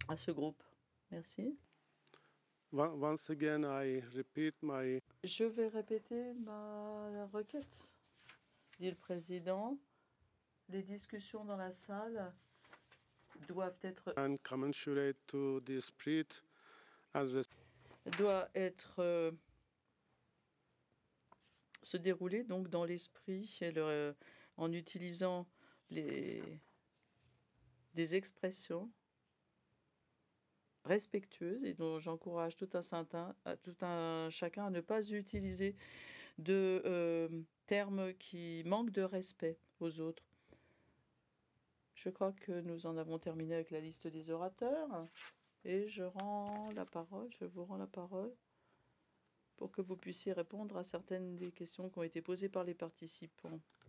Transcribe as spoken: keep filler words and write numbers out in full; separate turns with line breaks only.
à ce groupe. Merci.
Once again, I repeat my...
Je vais répéter ma requête, dit le président. Les discussions dans la salle doivent être...
and commensurate to the spirit and
doit être... Euh, se dérouler donc dans l'esprit et le, euh, en utilisant les, des expressions respectueuses et dont j'encourage tout un, certain, tout un chacun à ne pas utiliser de euh, termes qui manquent de respect aux autres. Je crois que nous en avons terminé avec la liste des orateurs et je rends la parole, je vous rends la parole pour que vous puissiez répondre à certaines des questions qui ont été posées par les participants.